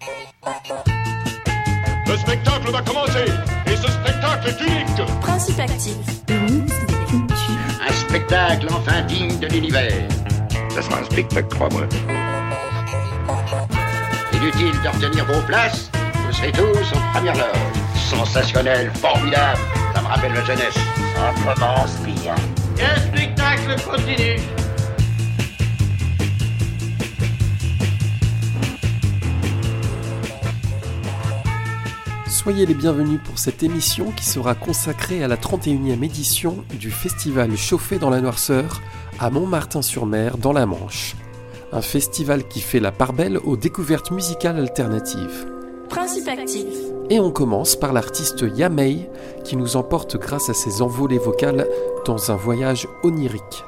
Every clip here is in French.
Le spectacle va commencer, et ce spectacle est unique. Principe actif. Le mix des cultures. Un spectacle enfin digne de l'univers. Ça sera un spectacle, crois-moi. Inutile de retenir vos places, vous serez tous en première loge. Sensationnel, formidable, ça me rappelle la jeunesse. Ça commence bien. Et un spectacle continue. Soyez les bienvenus pour cette émission qui sera consacrée à la 31e édition du festival Chauffé dans la Noirceur à Montmartin-sur-Mer dans la Manche. Un festival qui fait la part belle aux découvertes musicales alternatives. Principe actif. Et on commence par l'artiste Yamei qui nous emporte grâce à ses envolées vocales dans un voyage onirique.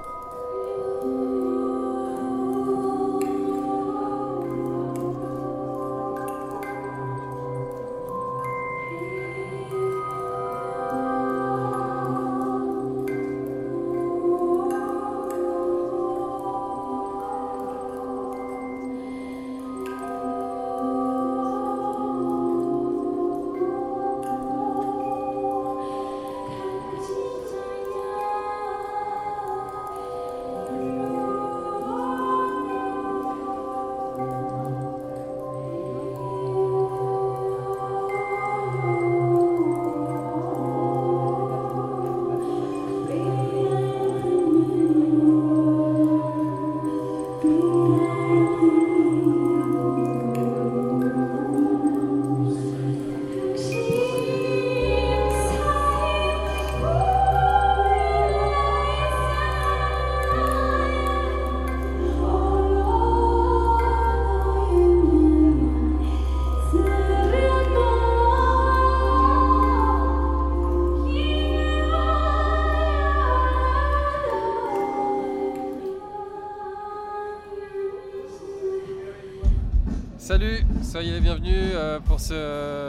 Salut, soyez les bienvenus pour ce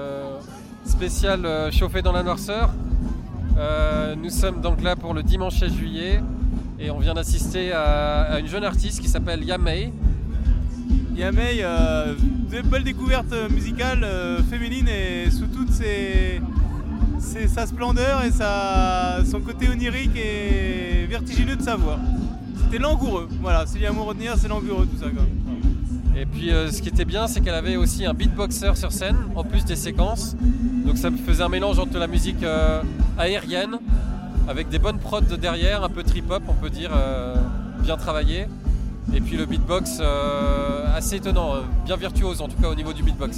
spécial Chauffé dans la Noirceur. Nous sommes donc là pour le dimanche 16 juillet et on vient d'assister à une jeune artiste qui s'appelle Yamei. Yamei, de belles découvertes musicales féminines et sous toute sa splendeur et son côté onirique et vertigineux de sa voix. C'était langoureux, voilà, s'il y a un mot à retenir, c'est langoureux tout ça quoi. Et puis ce qui était bien, c'est qu'elle avait aussi un beatboxer sur scène, en plus des séquences. Donc ça faisait un mélange entre la musique aérienne, avec des bonnes prods derrière, un peu trip-hop, on peut dire, bien travaillé. Et puis le beatbox assez étonnant, bien virtuose en tout cas au niveau du beatbox.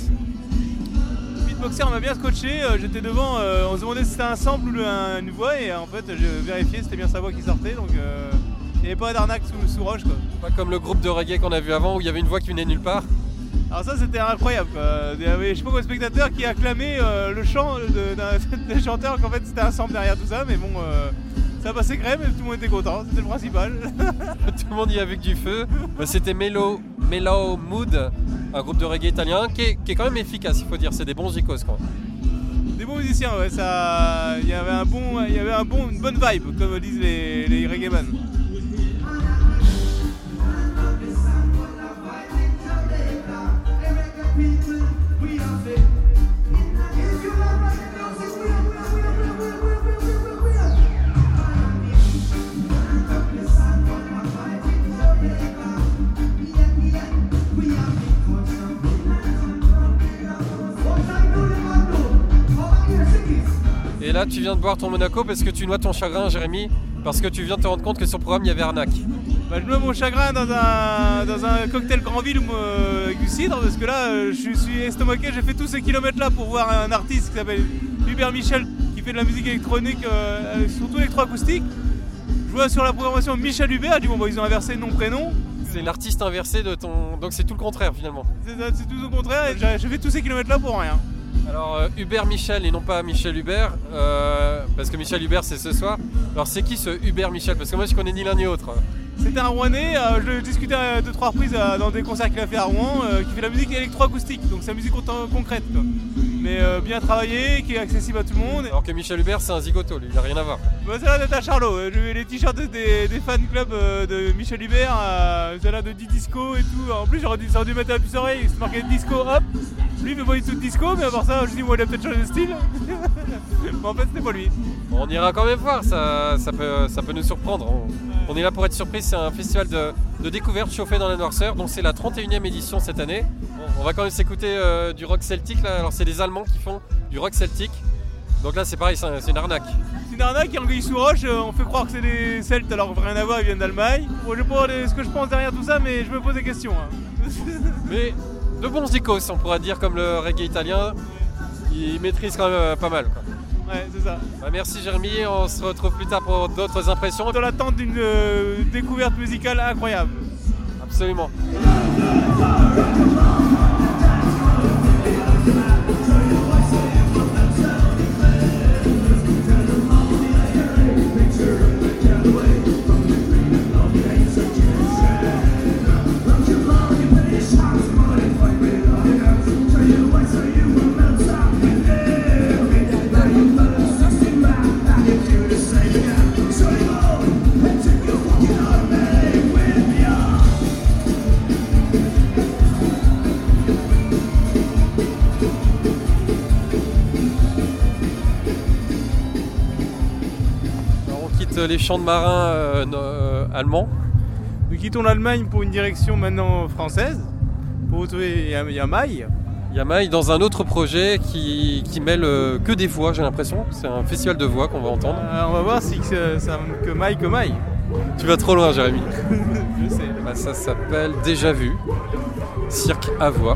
Le beatboxer m'a bien scotché, j'étais devant, on se demandait si c'était un sample ou une voix, et en fait j'ai vérifié, c'était bien sa voix qui sortait, donc il n'y avait pas d'arnaque sous roche quoi. Pas comme le groupe de reggae qu'on a vu avant où il y avait une voix qui venait nulle part. Alors ça c'était incroyable quoi. Il y avait je sais pas combien de spectateurs qui acclamaient le chant d'un chanteur qu'en fait c'était un sample derrière tout ça, mais bon ça passait crème et tout le monde était content, c'était le principal. Tout le monde y a vu que du feu. C'était Mellow Mood, un groupe de reggae italien qui est quand même efficace, il faut dire, c'est des bons gicos quoi. Des bons musiciens, ouais, ça. Il y avait une bonne vibe, comme disent les reggaeman. Et là tu viens de boire ton Monaco parce que tu noies ton chagrin, Jérémy, parce que tu viens de te rendre compte que sur le programme il y avait arnaque. Je noie mon chagrin dans un cocktail Grandville avec du cidre, parce que là je suis estomaqué, j'ai fait tous ces kilomètres là pour voir un artiste qui s'appelle Hubert Michel qui fait de la musique électronique, surtout électroacoustique. Je vois sur la programmation Michel Hubert, je dis bon ils ont inversé nom-prénom. C'est l'artiste inversé de ton... Donc c'est tout le contraire finalement. C'est tout le contraire, et j'ai fait tous ces kilomètres là pour rien. Alors Hubert Michel et non pas Michel Hubert, parce que Michel Hubert c'est ce soir. Alors c'est qui ce Hubert Michel? Parce que moi je connais ni l'un ni l'autre. C'était un Rouennais, je discutais à 2-3 reprises dans des concerts qu'il a fait à Rouen, qui fait la musique électroacoustique, donc c'est la musique concrète quoi. Mais bien travaillé, qui est accessible à tout le monde. Alors que Michel Hubert c'est un zigoto, lui, il a rien à voir. Bah, c'est là d'être à Charlot, j'ai vu les t-shirts des fan clubs de Michel Hubert, c'est là de disco et tout. En plus j'aurais dû mettre la puce oreille, il se marquait disco hop. Lui il fait pas du tout de disco, mais à part ça je dis moi il a peut-être changé de style. Mais en fait c'était pas lui. On ira quand même voir, ça peut nous surprendre. On est là pour être surpris, c'est un festival de découverte chauffé dans la noirceur, donc c'est la 31e édition cette année. On va quand même s'écouter du rock celtique là, alors c'est des Allemands qui font du rock celtique. Donc là c'est pareil, c'est une arnaque. C'est une arnaque, Anguille sous roche, on fait croire que c'est des Celtes alors que rien à voir, ils viennent d'Allemagne. Bon, je sais pas ce que je pense derrière tout ça, mais je me pose des questions. Hein. Mais de bons zikos, on pourra dire, comme le reggae italien, ils maîtrisent quand même pas mal quoi. Ouais, c'est ça. Bah, merci Jérémy, on se retrouve plus tard pour d'autres impressions. Dans l'attente d'une découverte musicale incroyable. Absolument. Les champs de marins allemands. Nous quittons l'Allemagne pour une direction maintenant française, pour retrouver Yamaï. Yamaï dans un autre projet qui mêle que des voix, j'ai l'impression. C'est un festival de voix qu'on va entendre. On va voir si ça que maille. Tu vas trop loin Jérémy. Je sais. Bah, ça s'appelle Déjà Vu, cirque à voix.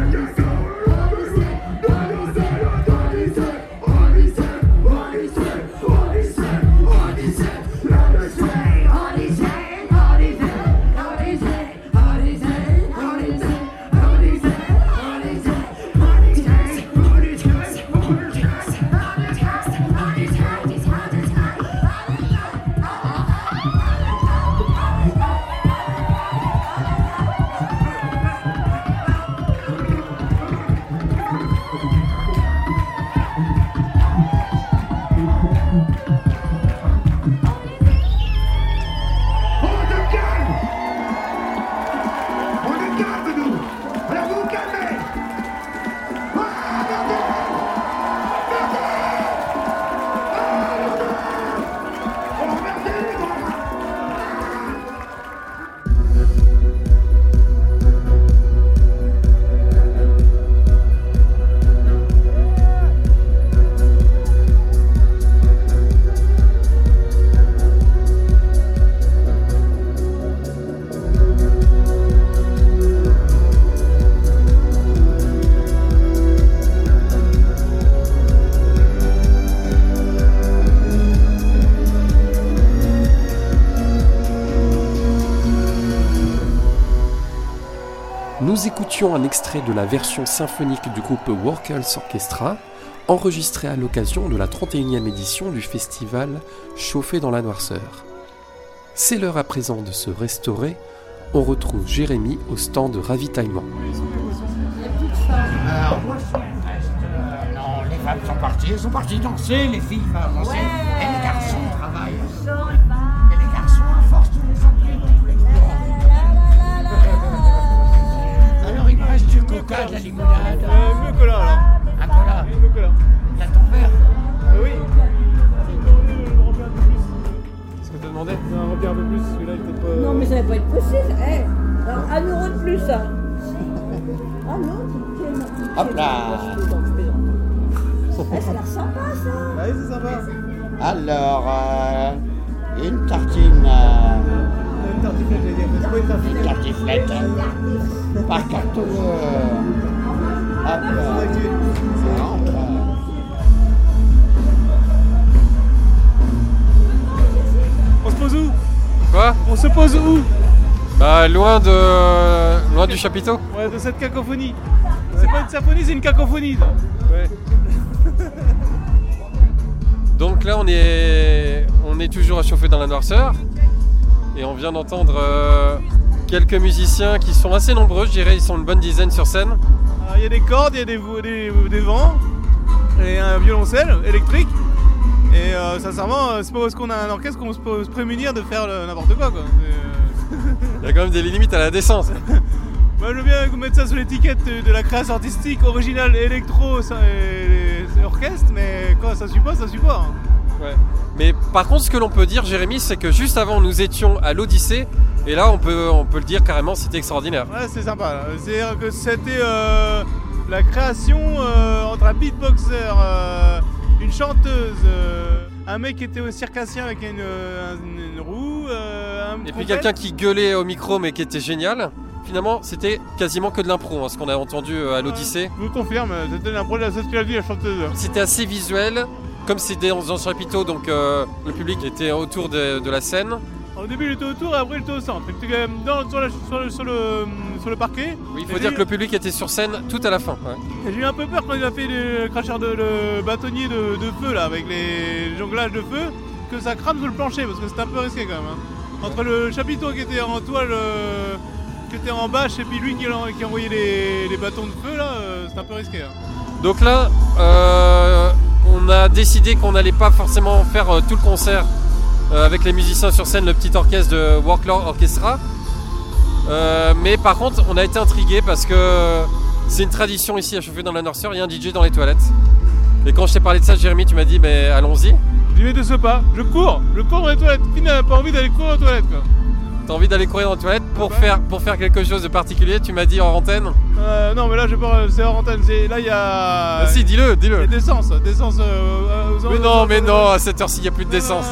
Nous écoutions un extrait de la version symphonique du groupe Workers Orchestra, enregistrée à l'occasion de la 31e édition du festival Chauffé dans la noirceur. C'est l'heure à présent de se restaurer. On retrouve Jérémy au stand de ravitaillement. Non, les femmes sont parties danser, les filles vont danser, et les garçons travaillent. Et les garçons, à force de les emmener dans tous les courants. Alors il me reste du coca, de la limonade. Mieux que là alors. Un cola. Mieux que là. T'as ton verre. Oui. Qu'est-ce que t'as demandé? Un remplir un peu plus, celui-là il peut pas. Non mais ça va pas être possible. Alors, 1 euro de plus ça. Ah non, c'est Hop là. ça a l'air sympa ça. Ah oui, c'est sympa. Alors, une tartine. Une tartiflette, j'allais dire. C'est pas une Une tartiflette. tartiflette. Par carte. Hop. C'est Rentre. On se pose où? Quoi? On se pose où? Bah loin du chapiteau. Ouais, de cette cacophonie. C'est pas une symphonie, c'est une cacophonie. Ça. Ouais. Donc là on est toujours à chauffer dans la noirceur. Et on vient d'entendre quelques musiciens qui sont assez nombreux, je dirais, ils sont une bonne dizaine sur scène. Il y a des cordes, il y a des vents et un violoncelle électrique. Et sincèrement, c'est pas parce qu'on a un orchestre qu'on peut se prémunir de faire n'importe quoi. Il y a quand même des limites à la décence. Moi je veux bien mettre ça sur l'étiquette de la création artistique originale électro et orchestre, mais quoi, ça suit pas. Ouais. Mais par contre, ce que l'on peut dire, Jérémy, c'est que juste avant, nous étions à l'Odyssée, et là, on peut le dire carrément, c'était extraordinaire. Ouais, c'est sympa. C'est-à-dire que c'était la création entre un beatboxer, une chanteuse, un mec qui était au circassien avec une roue, et puis quelqu'un qui gueulait au micro, mais qui était génial. Finalement, c'était quasiment que de l'impro, ce qu'on a entendu à l'Odyssée. Je vous confirme, c'était l'impro de la chanteuse. C'était assez visuel. Comme c'était dans un chapiteau, donc le public était autour de la scène. Au début il était autour et après il était au centre. Il était quand même sur le parquet. Oui, il faut dire que le public était sur scène tout à la fin. Ouais. Et j'ai eu un peu peur quand il a fait le cracheur le bâtonnier de feu là, avec les jonglages de feu, que ça crame sur le plancher parce que c'était un peu risqué quand même. Entre le chapiteau qui était en toile, qui était en bâche et puis lui qui envoyait les bâtons de feu là, c'était un peu risqué. Donc là, on a décidé qu'on n'allait pas forcément faire tout le concert avec les musiciens sur scène, le petit orchestre de Worklore Orchestra. Mais par contre, on a été intrigués parce que c'est une tradition ici à Chauffer dans la Noirceur, il y a un DJ dans les toilettes. Et quand je t'ai parlé de ça, Jérémy, tu m'as dit, mais allons-y. J'y vais de ce pas, je cours dans les toilettes. Finn n'a pas envie d'aller courir aux toilettes quoi. T'as envie d'aller courir dans les toilettes pour faire quelque chose de particulier, tu m'as dit hors antenne. Non mais là je pars, c'est hors antenne, là il y a... Ah si, dis-le. Il y a d'essence mais non, à cette heure-ci il n'y a plus de d'essence.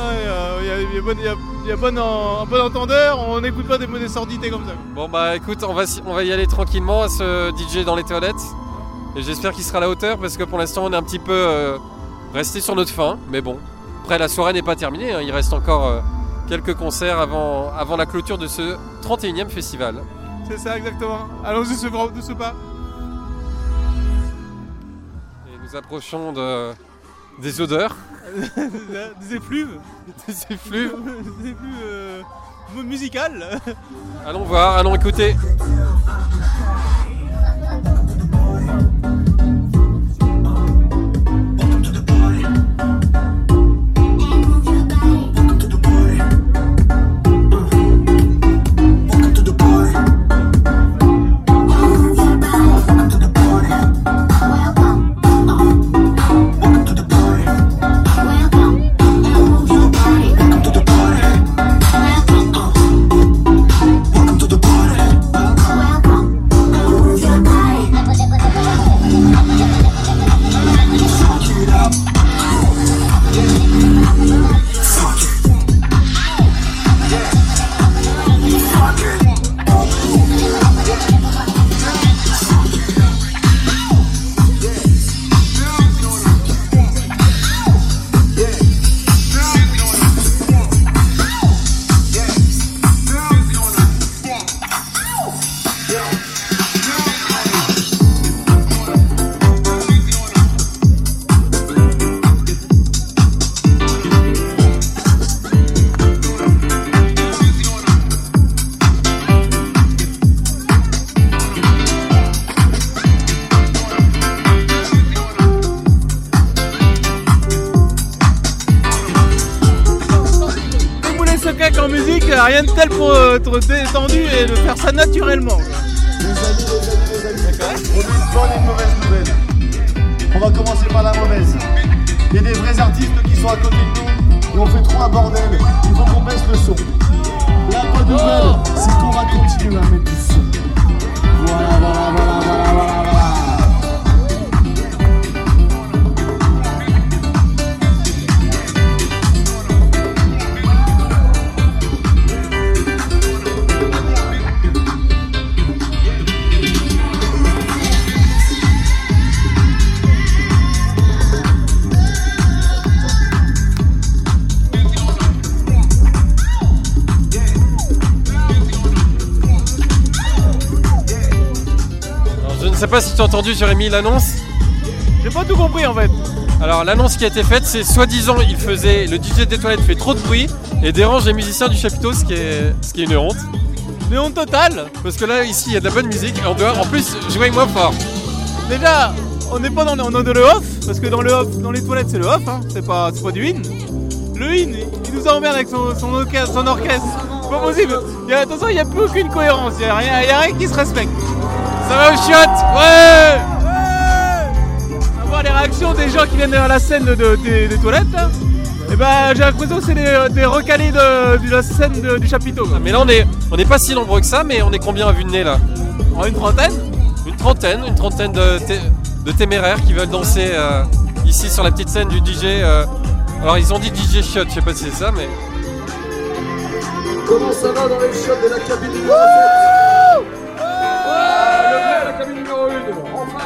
Il y a bon entendeur, on n'écoute pas des sordités comme ça. Bon bah écoute, on va y aller tranquillement à ce DJ dans les toilettes. Et j'espère qu'il sera à la hauteur parce que pour l'instant on est un petit peu resté sur notre faim. Mais bon, après la soirée n'est pas terminée, il reste encore... quelques concerts avant la clôture de ce 31e festival. C'est ça exactement. Allons-y de ce pas. Et nous approchons des odeurs. Des effluves. Des effluves musicales. Allons voir, allons écouter. En musique, rien de tel pour être détendu et de faire ça naturellement. Les amis, on a une bonne et une mauvaise nouvelle. On va commencer par la mauvaise. Il y a des vrais artistes qui sont à côté de nous et on fait trop un bordel. Il faut qu'on baisse le son. La bonne nouvelle, c'est qu'on va continuer à mettre du son. Voilà. Je sais pas si tu as entendu, Jérémy, l'annonce. J'ai pas tout compris en fait. Alors l'annonce qui a été faite, c'est soi-disant le DJ des toilettes fait trop de bruit et dérange les musiciens du chapiteau, ce qui est une honte. Une honte totale. Parce que là ici il y a de la bonne musique et on doit en plus jouer moins fort. Déjà, on n'est pas dans le off, parce que dans les toilettes c'est le off, hein, c'est pas du in. Le in, il nous emmerde avec son orchestre. C'est pas possible. Attention, il n'y a plus aucune cohérence, il n'y a rien qui se respecte. Ça va au chiottes? Ouais. On va voir les réactions des gens qui viennent à la scène des toilettes. Hein. Et j'ai l'impression que c'est des recalés de la scène du chapiteau. Ah, mais là on n'est pas si nombreux que ça, mais on est combien à vue de nez là? Une trentaine. Une trentaine de téméraires qui veulent danser ici sur la petite scène du DJ. Alors ils ont dit DJ Shot, je sais pas si c'est ça, mais... Comment ça va dans les shots de la cabine numéro 7? La cabine numéro 1. Enfin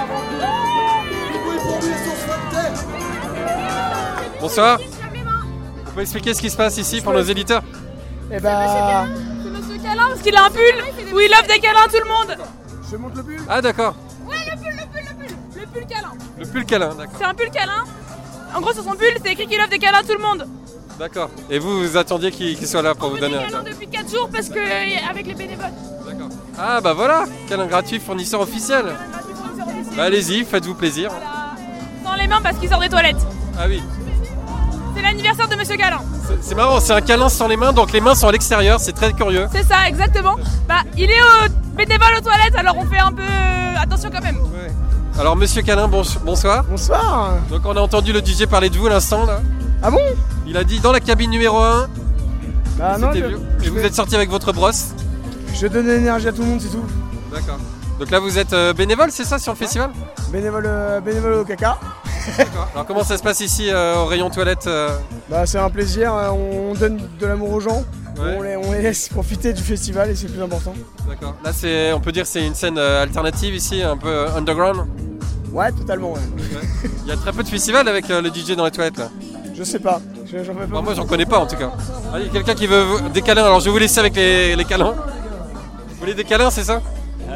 Bonsoir. Vous pouvez expliquer ce qui se passe ici pour nos éditeurs? C'est Monsieur Câlin parce qu'il a un pull où il offre des câlins à tout le monde. Je monte le pull. Ah d'accord. Ouais, le pull câlin. Le pull câlin, d'accord. C'est un pull câlin. En gros sur son pull c'est écrit qu'il offre des câlins à tout le monde. D'accord. Et vous attendiez qu'il soit là pour vous donner un câlin? Depuis 4 jours parce que avec les bénévoles. D'accord. Ah bah voilà, câlin gratuit, fournisseur officiel. Bah, allez-y, faites-vous plaisir. Dans les mains parce qu'il sort des toilettes. Ah oui. C'est l'anniversaire de Monsieur Câlin. C'est marrant, c'est un câlin sans les mains, donc les mains sont à l'extérieur, c'est très curieux. C'est ça, exactement. Il est bénévole aux toilettes, alors on fait un peu attention quand même. Ouais. Alors Monsieur Câlin, bonsoir. Bonsoir. Donc on a entendu le DJ parler de vous à l'instant là. Ah bon? Il a dit dans la cabine numéro 1. Bah non, et vous êtes sorti avec votre brosse. Je donne de l'énergie à tout le monde, c'est tout. D'accord. Donc là vous êtes bénévole, c'est ça, sur le festival? Bénévole au caca. D'accord. Alors comment ça se passe ici au rayon toilette? C'est un plaisir, on donne de l'amour aux gens, ouais. on les laisse profiter du festival et c'est le plus important. D'accord. Là on peut dire que c'est une scène alternative ici, un peu underground. Ouais, totalement, ouais. Il y a très peu de festivals avec le DJ dans les toilettes là. Je sais pas, j'en fais pas. Moi j'en connais pas en tout cas. Il y a quelqu'un qui veut des câlins, alors je vais vous laisser avec les câlins. Vous voulez des câlins, c'est ça?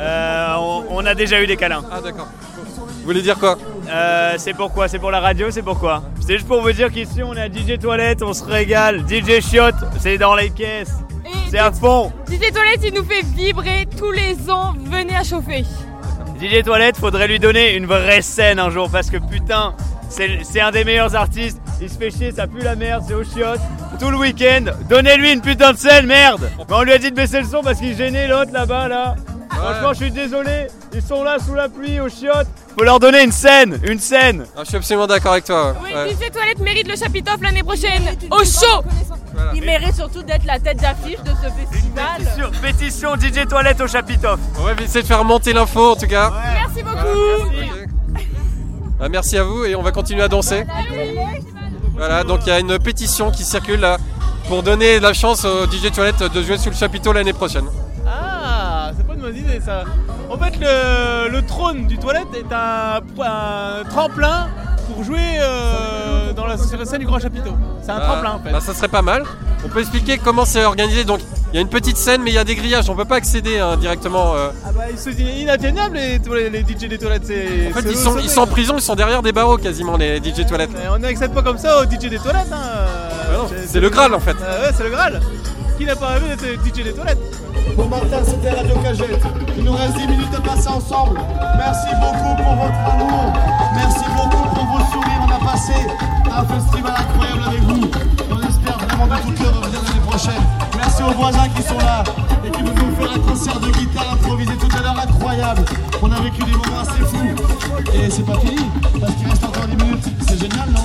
On a déjà eu des câlins. Ah d'accord. Vous voulez dire quoi? C'est pourquoi? C'est pour la radio, c'est pourquoi? C'est juste pour vous dire qu'ici on a DJ Toilette, on se régale. DJ Chiotte, c'est dans les caisses. C'est à fond. DJ Toilette, il nous fait vibrer tous les ans. Venez à chauffer. DJ Toilette, faudrait lui donner une vraie scène un jour parce que putain, c'est un des meilleurs artistes. Il se fait chier, ça pue la merde, c'est au chiottes. Tout le week-end, donnez-lui une putain de scène, merde. Mais on lui a dit de baisser le son parce qu'il gênait l'autre là-bas, là. Franchement, je suis désolé, ils sont là sous la pluie, aux chiottes. Faut leur donner une scène. Ah, je suis absolument d'accord avec toi. Oui, DJ Toilette mérite le Chapiteau l'année prochaine, au show. Voilà. Il mérite surtout d'être la tête d'affiche de ce festival. Pétition DJ Toilette au Chapiteau. On va essayer de faire monter l'info en tout cas. Ouais. Merci beaucoup. Merci. Merci à vous et on va continuer à danser. Voilà, donc il y a une pétition qui circule là pour donner la chance au DJ Toilette de jouer sur le Chapiteau l'année prochaine. Ah, c'est pas une bonne idée ça. En fait, le trône du Toilette est un tremplin pour jouer sur la scène du Grand Chapiteau. C'est un tremplin en fait. Bah, ça serait pas mal. On peut expliquer comment c'est organisé. Donc il y a une petite scène mais il y a des grillages, on peut pas accéder directement. Ah bah ils sont inatteignables les DJ des toilettes. En fait ils sont en prison, ils sont derrière des barreaux quasiment les DJ toilettes. On n'accède pas comme ça aux DJ des toilettes. C'est le Graal en fait. Ouais, c'est le Graal. Qui n'a pas rêvé d'être DJ des toilettes? Bon matin, c'était Radio Cagette. Il nous reste 10 minutes à passer ensemble. Merci beaucoup pour votre amour. Merci beaucoup pour vos sourires. On a passé un festival incroyable avec vous. On espère vraiment de tout cœur revenir l'année prochaine. Merci aux voisins qui sont là et qui nous ont fait un concert de guitare improvisé tout à l'heure incroyable. On a vécu des moments assez fous. Et c'est pas fini, parce qu'il reste encore 10 minutes. C'est génial, non?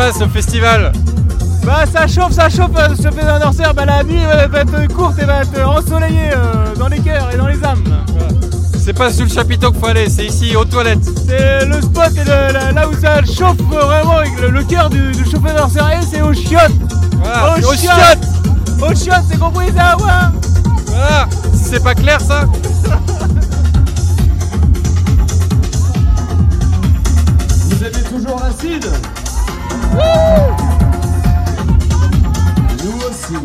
passe au festival? Bah ça chauffe, ça fait un anniversaire, bah la nuit va être courte et va être ensoleillée dans les cœurs et dans les âmes. Voilà. C'est pas sur le chapiteau qu'il faut aller, c'est ici, aux toilettes. C'est le spot et là où ça chauffe vraiment, avec le cœur du chauffeur d'anniversaire, c'est aux chiottes. Voilà, aux chiottes. Aux chiottes, c'est compris ça, ouais. Voilà, si c'est pas clair ça. Vous aimez toujours l'acide? Nous aussi.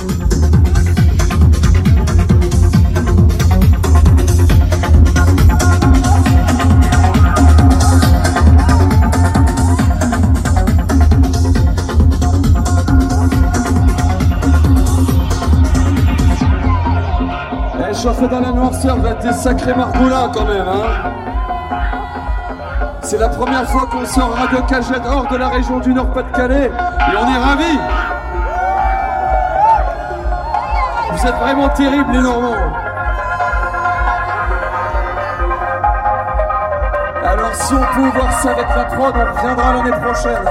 Chauffer dans la noirceur va être des sacrés margoulins quand même, hein. C'est la première fois qu'on sort Radio Cagette hors de la région du Nord-Pas-de-Calais et on est ravis. Vous êtes vraiment terribles les Normands. Alors si on peut voir ça avec la prod, on reviendra l'année prochaine.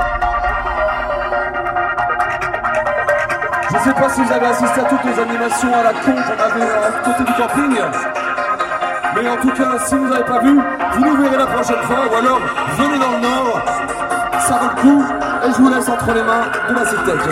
Je sais pas si vous avez assisté à toutes les animations à la con qu'on avait à côté du camping. Mais en tout cas, si vous n'avez pas vu, vous nous verrez la prochaine fois. Ou alors, venez dans le Nord. Ça vaut le coup. Et je vous laisse entre les mains de la Citec.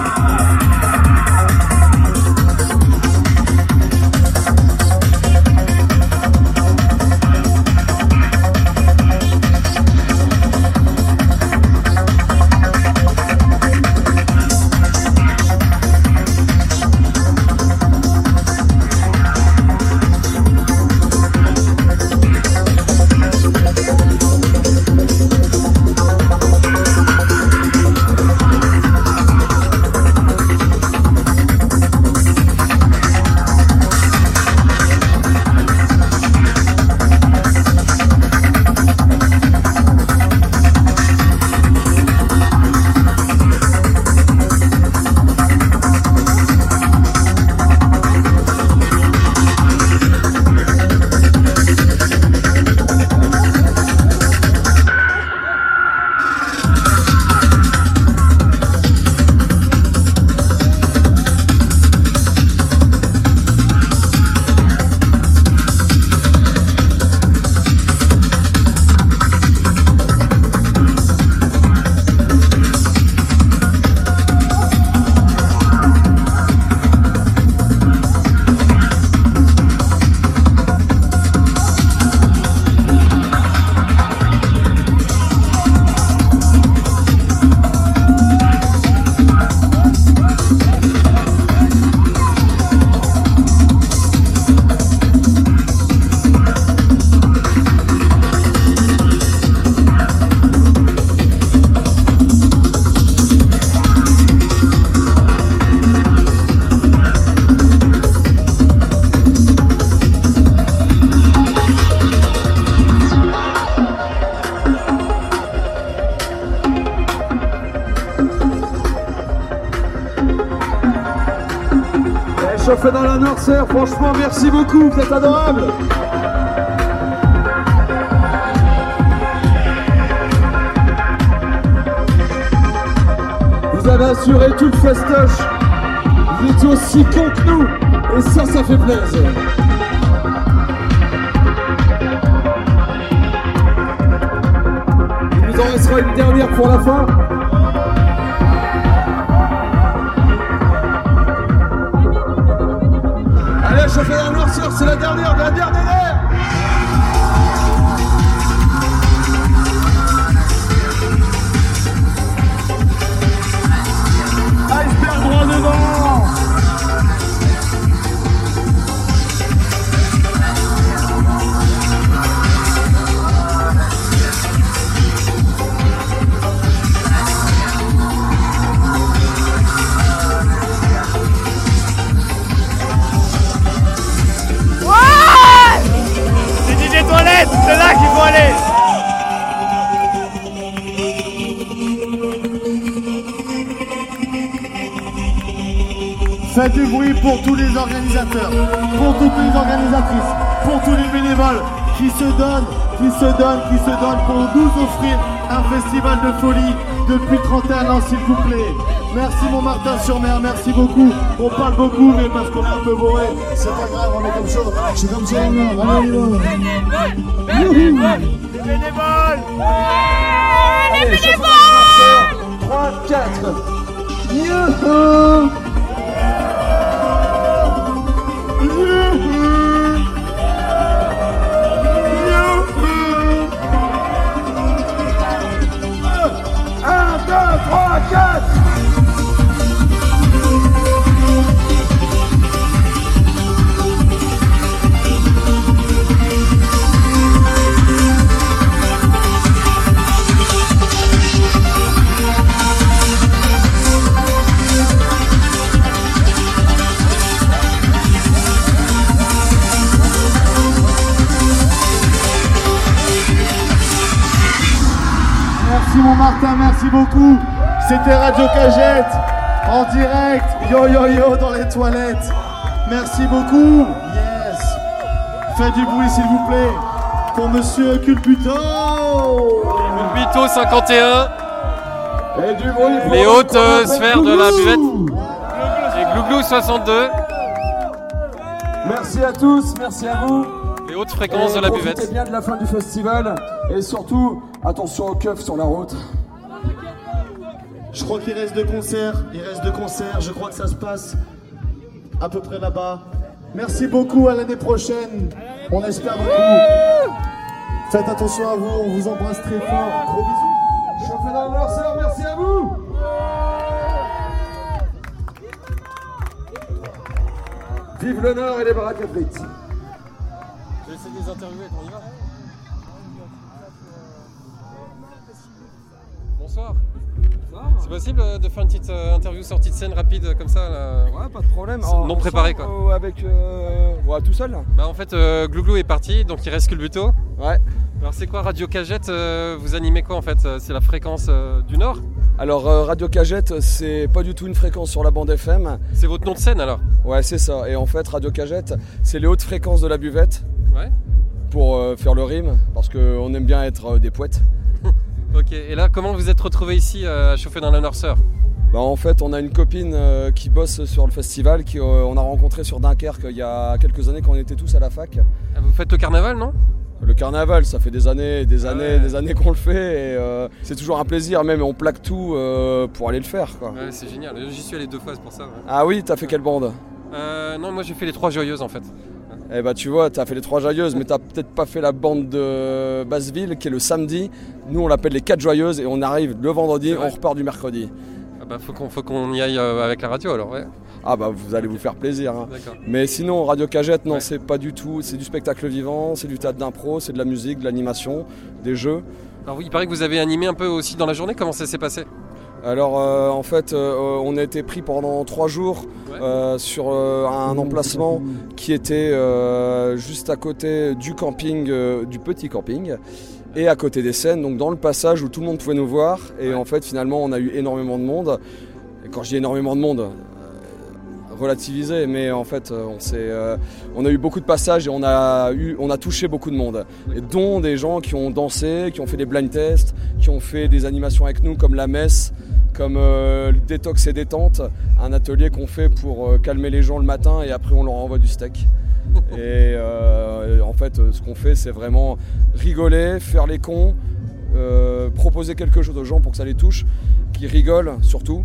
Chauffé dans la noirceur, franchement merci beaucoup, vous êtes adorables. Vous avez assuré tout le festoche, vous étiez aussi cons que nous, et ça fait plaisir. Il nous en restera une dernière pour la fin. Allez, chauffer dans la noirceur, c'est la dernière. Iceberg droit devant. Toilettes, c'est là qu'il faut aller. Faites du bruit pour tous les organisateurs, pour toutes les organisatrices, pour tous les bénévoles qui se donnent pour nous offrir un festival de folie depuis le 31 ans, s'il vous plaît. Merci Montmartin-sur-Mer, merci beaucoup. On parle beaucoup, mais parce qu'on est un peu bourré, c'est pas grave, on est comme ça. C'est comme ça, on est. Allez, Bénévoles. Allez, Les bénévoles. 3, 4. Youhou. Merci Montmartin, merci beaucoup. C'était Radio Cagette, en direct, yo yo yo dans les toilettes. Merci beaucoup. Yes. Faites du bruit s'il vous plaît pour Monsieur Culbuto. Culbuto 51. Et du bruit pour les hautes sphères de la buvette. Et Glouglou 62. Merci à tous, merci à vous. Les hautes fréquences de la buvette. Profitez bien de la fin du festival et surtout, attention aux keufs sur la route. Je crois qu'il reste deux concerts, je crois que ça se passe à peu près là-bas. Merci beaucoup, à l'année prochaine, on espère beaucoup. Faites attention à vous, on vous embrasse très fort, gros bisous. Chauffez dans le noirceur, merci à vous. Vive le Nord et les baraques à frites. Je vais essayer de les interviewer, on y va. Bonsoir. C'est possible de faire une petite interview sortie de scène rapide comme ça là. Ouais, pas de problème. Non préparé quoi. Avec ouais, tout seul là. Bah en fait Glouglou est parti, donc il reste Culbuto. Ouais. Alors c'est quoi Radio Cagette, vous animez quoi en fait? C'est la fréquence du Nord? Alors Radio Cagette, c'est pas du tout une fréquence sur la bande FM. C'est votre nom de scène alors? Ouais, c'est ça. Et en fait Radio Cagette, c'est les hautes fréquences de la buvette. Ouais. Pour faire le rime, parce qu'on aime bien être des poètes. Ok, et là comment vous êtes retrouvés ici à chauffer dans la noirceur? Bah en fait on a une copine qui bosse sur le festival, on a rencontré sur Dunkerque il y a quelques années quand on était tous à la fac. Ah, vous faites le carnaval non? Le carnaval, ça fait des années qu'on le fait et c'est toujours un plaisir, même on plaque tout pour aller le faire quoi. Ouais, c'est génial, j'y suis allé 2 fois, c'est pour ça. Ouais. Ah oui, t'as fait quelle bande? Non, moi j'ai fait les 3 Joyeuses en fait. Eh bah tu vois, t'as fait les 3 Joyeuses, mais t'as peut-être pas fait la bande de Basseville qui est le samedi. Nous on l'appelle les 4 Joyeuses et on arrive le vendredi, on repart du mercredi. Ah bah faut qu'on y aille avec la radio alors, ouais. Ah bah vous allez vous faire plaisir. Hein. Mais sinon Radio Cagette, non, c'est pas du tout, c'est du spectacle vivant, c'est du théâtre d'impro, c'est de la musique, de l'animation, des jeux. Alors oui, il paraît que vous avez animé un peu aussi dans la journée, comment ça s'est passé? Alors en fait on a été pris pendant 3 jours sur un emplacement qui était juste à côté du camping, du petit camping et à côté des scènes, donc dans le passage où tout le monde pouvait nous voir et en fait finalement on a eu énormément de monde. Et quand je dis énormément de monde, relativisé, mais en fait on a eu beaucoup de passages et on a touché beaucoup de monde, et dont des gens qui ont dansé, qui ont fait des blind tests, qui ont fait des animations avec nous comme la messe, comme détox et détente, un atelier qu'on fait pour calmer les gens le matin et après on leur envoie du steak. Et en fait ce qu'on fait c'est vraiment rigoler, faire les cons, proposer quelque chose aux gens pour que ça les touche, qui rigolent surtout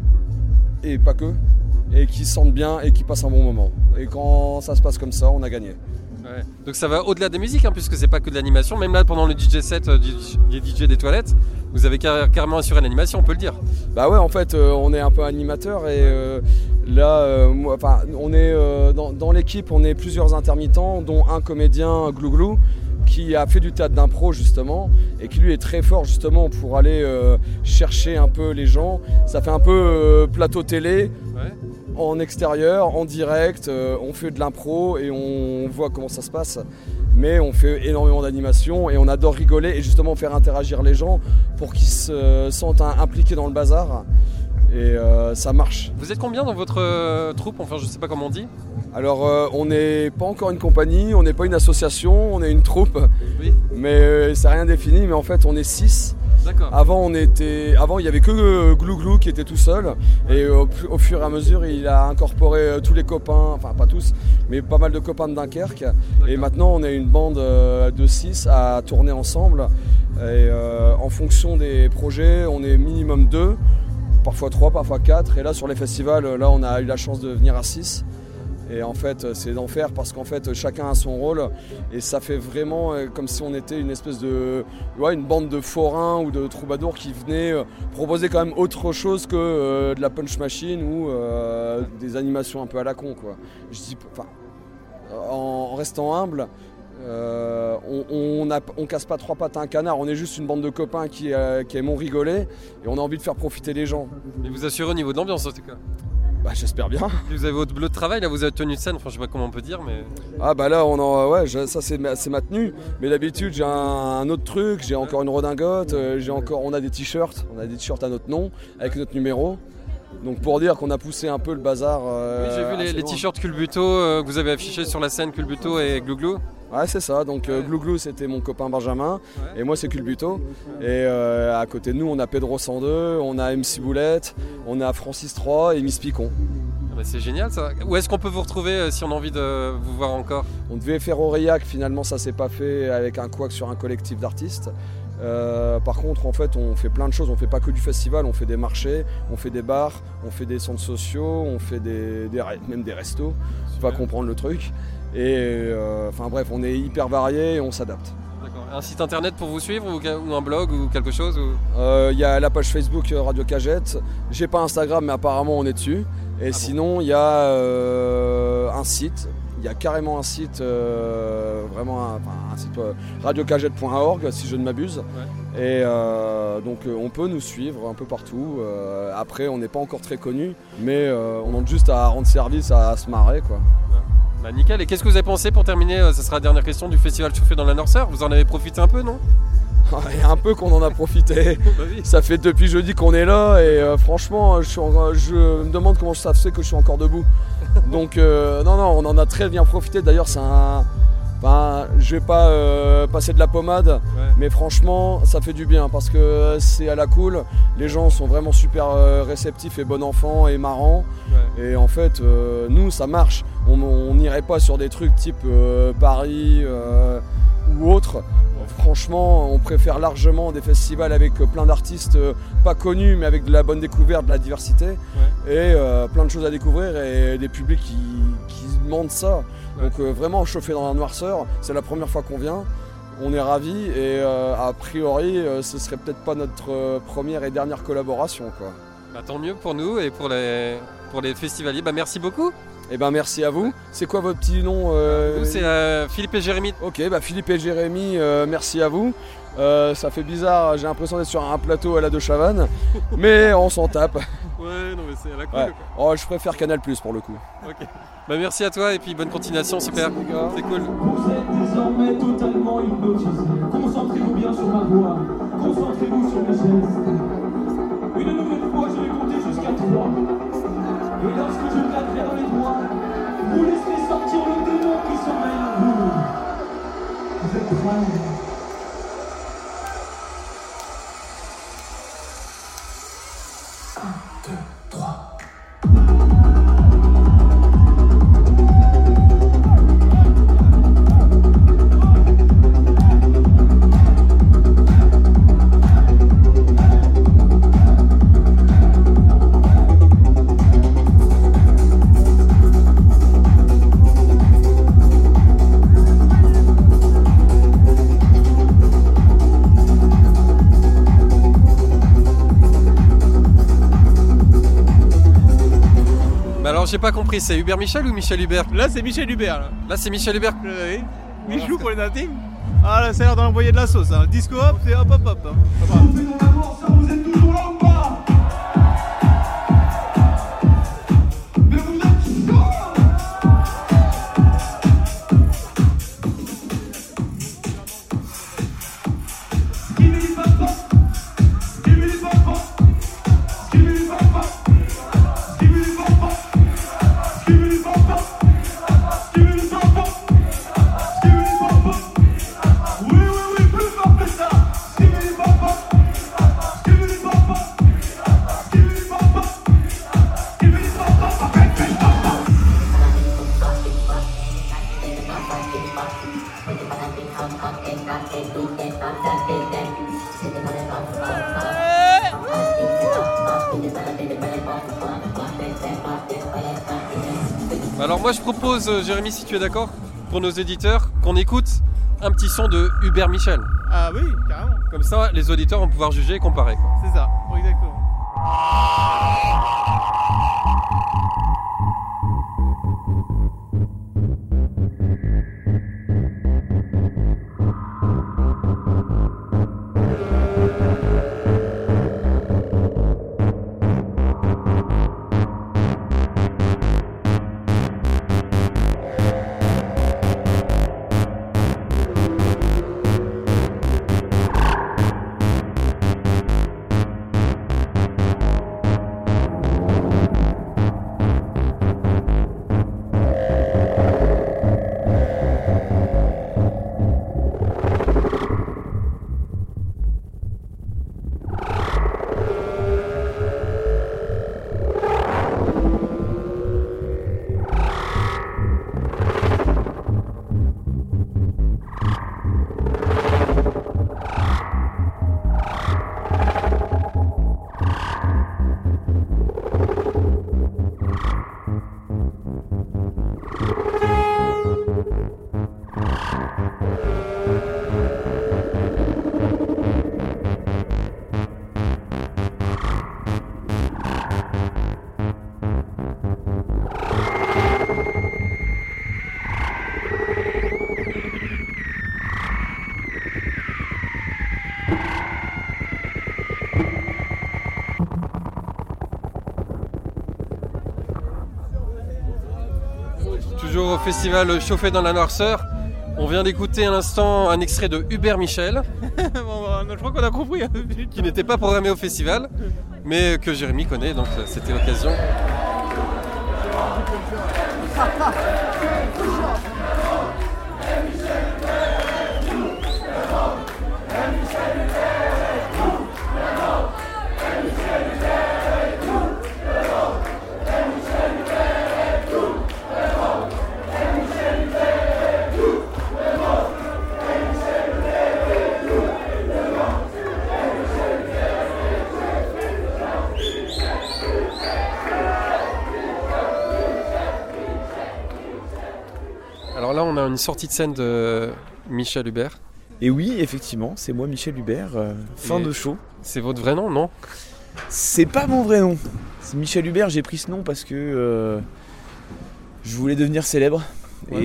et pas que, et qui se sentent bien et qui passent un bon moment. Et quand ça se passe comme ça, on a gagné. Ouais. Donc ça va au-delà des musiques, hein, puisque c'est pas que de l'animation. Même là, pendant le DJ set des DJ des toilettes, vous avez carrément assuré l'animation, on peut le dire. Bah ouais, en fait, on est un peu animateur et là, on est dans l'équipe, on est plusieurs intermittents, dont un comédien, Glouglou, qui a fait du théâtre d'impro justement et qui lui est très fort justement pour aller chercher un peu les gens. Ça fait un peu plateau télé, en extérieur, en direct, on fait de l'impro et on voit comment ça se passe. Mais on fait énormément d'animation et on adore rigoler et justement faire interagir les gens pour qu'ils se sentent impliqués dans le bazar. Et ça marche. Vous êtes combien dans votre troupe? Enfin, je sais pas comment on dit. Alors, on n'est pas encore une compagnie, on n'est pas une association, on est une troupe. Oui. Mais c'est rien défini, mais en fait, on est 6. D'accord. Avant, il y avait que Glouglou qui était tout seul. Et au fur et à mesure, il a incorporé tous les copains, enfin pas tous, mais pas mal de copains de Dunkerque. D'accord. Et maintenant, on est une bande de 6 à tourner ensemble. Et en fonction des projets, on est minimum 2, parfois 3, parfois 4. Et là, sur les festivals, là, on a eu la chance de venir à 6. Et en fait, c'est d'enfer parce qu'en fait, chacun a son rôle. Et ça fait vraiment comme si on était une espèce de... Ouais, une bande de forains ou de troubadours qui venaient proposer quand même autre chose que de la punch machine ou des animations un peu à la con, quoi. Je dis, en restant humble, on casse pas 3 pattes à un canard, on est juste une bande de copains qui aimons rigoler et on a envie de faire profiter les gens. Mais vous assurez au niveau de l'ambiance en tout cas. Bah, j'espère bien. Vous avez votre bleu de travail, là vous avez tenue de scène, enfin je sais pas comment on peut dire mais... Ah bah là ça c'est ma tenue, mais d'habitude j'ai un autre truc, j'ai encore une redingote, on a des t-shirts à notre nom, avec notre numéro. Donc pour dire qu'on a poussé un peu le bazar. Oui, j'ai vu les t-shirts Culbuto que vous avez affichés sur la scène, Culbuto et Glouglou. Ouais, c'est ça, donc Glouglou c'était mon copain Benjamin, et moi c'est Culbuto. Et à côté de nous on a Pedro 102, on a MC Boulette, on a Francis 3 et Miss Picon. Bah c'est génial ça. Où est-ce qu'on peut vous retrouver si on a envie de vous voir encore? On devait faire Aurillac, finalement ça s'est pas fait avec un couac sur un collectif d'artistes. Par contre en fait on fait plein de choses, on fait pas que du festival, on fait des marchés, on fait des bars, on fait des centres sociaux, on fait même des restos, faut pas comprendre le truc. Et enfin bref, on est hyper varié et on s'adapte. D'accord. Un site internet pour vous suivre ou un blog ou quelque chose y a la page Facebook Radio Cagette. J'ai pas Instagram mais apparemment on est dessus. Et sinon il y a un site. Il y a carrément un site, un site radiocagette.org si je ne m'abuse. Ouais. Et donc on peut nous suivre un peu partout. Après on n'est pas encore très connus, mais on demande juste à rendre service, à se marrer, quoi. Ouais. Bah nickel, et qu'est-ce que vous avez pensé pour terminer, ça sera la dernière question, du festival Chauffé dans la Noirceur? Vous en avez profité un peu, non? Il y a un peu qu'on en a profité. Bah oui. Ça fait depuis jeudi qu'on est là et franchement je me demande comment ça fait que je suis encore debout. Donc non, on en a très bien profité. D'ailleurs je vais pas passer de la pommade, mais franchement ça fait du bien parce que c'est à la cool. Les gens sont vraiment super réceptifs et bon enfants et marrants. Ouais. Et en fait nous ça marche. On n'irait pas sur des trucs type Paris ou autre. Franchement, on préfère largement des festivals avec plein d'artistes pas connus, mais avec de la bonne découverte, de la diversité, et plein de choses à découvrir et des publics qui demandent ça. Ouais. Donc vraiment, Chauffé dans la Noirceur, c'est la première fois qu'on vient. On est ravis et a priori, ce serait peut-être pas notre première et dernière collaboration, quoi. Bah, tant mieux pour nous et pour les festivaliers. Bah, merci beaucoup. Eh ben merci à vous. C'est quoi votre petit nom Nous c'est Philippe et Jérémy. Ok, bah Philippe et Jérémy, merci à vous. Ça fait bizarre, j'ai l'impression d'être sur un plateau à la De Chavannes, mais on s'en tape. Ouais, non mais c'est à la cool. Ouais. Oh, je préfère Canal+ pour le coup. Ok. Bah merci à toi et puis bonne continuation, super. C'est cool. Vous êtes désormais totalement hypnotisé. Concentrez-vous bien sur ma voix. Concentrez-vous sur mes gestes. Une nouvelle fois, je vais compter jusqu'à 3. Et lorsque je taperai dans les doigts, vous laisserez sortir le démon qui sommeille en vous. Vous êtes prêts? 1, 2, 3. J'ai pas compris, c'est Hubert Michel ou Michel Hubert? Là c'est Michel Hubert. Là c'est Michel Hubert. Oui. Michou pour les intimes. Ah là ça a l'air d'envoyer de la sauce. Hein. Disco hop et hop hop hop. Vous êtes toujours là ou pas? Mais vous êtes chaud. Skibidi papa. Skibidi papa. Skibidi papa. Skibidi papa. Skibidi papa. Skibidi papa. Skibidi papa. Oui, plus fort que ça. Skibidi papa. Alors moi je propose, Jérémy, si tu es d'accord, pour nos éditeurs, qu'on écoute un petit son de Hubert Michel. Ah oui, carrément. Comme ça, les auditeurs vont pouvoir juger et comparer, quoi. C'est ça, exactement. Toujours au festival Chauffé dans la noirceur. On vient d'écouter à l'instant un extrait de Hubert Michel. Je crois qu'on a compris. Qui n'était pas programmé au festival, mais que Jérémy connaît, donc c'était l'occasion. Alors là, on a une sortie de scène de Michel Hubert. Et oui, effectivement, c'est moi, Michel Hubert, fin de show. C'est votre vrai nom, non? C'est pas mon vrai nom. C'est Michel Hubert, j'ai pris ce nom parce que je voulais devenir célèbre. Ouais.